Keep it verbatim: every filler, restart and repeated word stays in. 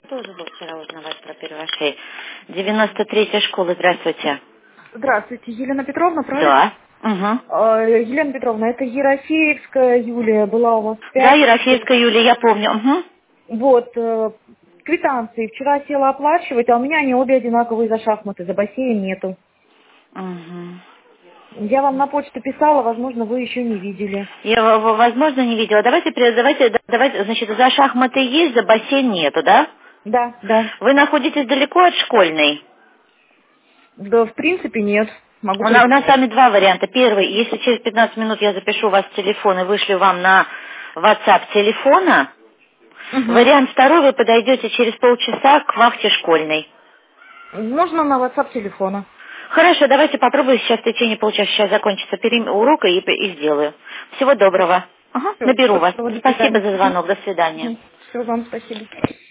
Тоже был вчера узнавать про первошей. девяносто третья школа, здравствуйте. Здравствуйте, Елена Петровна, правильно? Да. Угу. А, Елена Петровна, это Ерофеевская Юлия была у вас в Да, пятницу. Ерофеевская Юлия, я помню. Угу. Вот, э, квитанции. Вчера села оплачивать, а у меня они обе одинаковые за шахматы, за бассейн нету. Угу. Я вам на почту писала, возможно, вы еще не видели. Я, в- в- возможно, не видела. Давайте, при- давайте, да- давайте, значит, за шахматы есть, за бассейн нету, да? Да, да. Вы находитесь далеко от школьной? Да, в принципе, нет. Могу У нас, у нас с прийти. вами два варианта. Первый, если через пятнадцать минут я запишу вас в телефон и вышлю вам на WhatsApp телефона. Угу. Вариант второй, вы подойдете через полчаса к вахте школьной. Можно на WhatsApp телефона. Хорошо, давайте попробую сейчас в течение полчаса. Сейчас закончится перем- урок и, и сделаю. Всего доброго. Ага, Все, наберу вас. до Спасибо свидания. за звонок. До свидания. Все, вам спасибо.